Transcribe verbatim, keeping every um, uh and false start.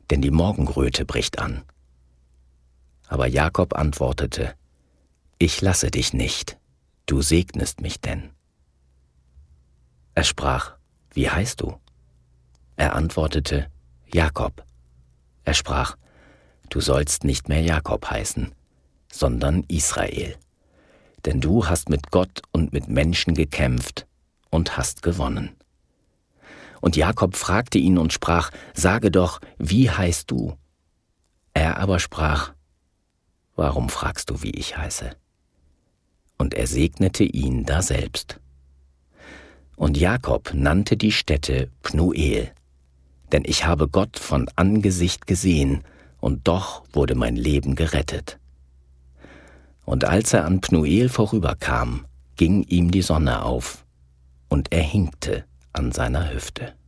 denn die Morgenröte bricht an. Aber Jakob antwortete: Ich lasse dich nicht, du segnest mich denn. Er sprach: Wie heißt du? Er antwortete: Jakob. Er sprach: Du sollst nicht mehr Jakob heißen, sondern Israel, denn du hast mit Gott und mit Menschen gekämpft und hast gewonnen. Und Jakob fragte ihn und sprach: Sage doch, wie heißt du? Er aber sprach: Warum fragst du, wie ich heiße? Und er segnete ihn daselbst. Und Jakob nannte die Stätte Pnuel, denn ich habe Gott von Angesicht gesehen, und doch wurde mein Leben gerettet. Und als er an Pnuel vorüberkam, ging ihm die Sonne auf, und er hinkte an seiner Hüfte.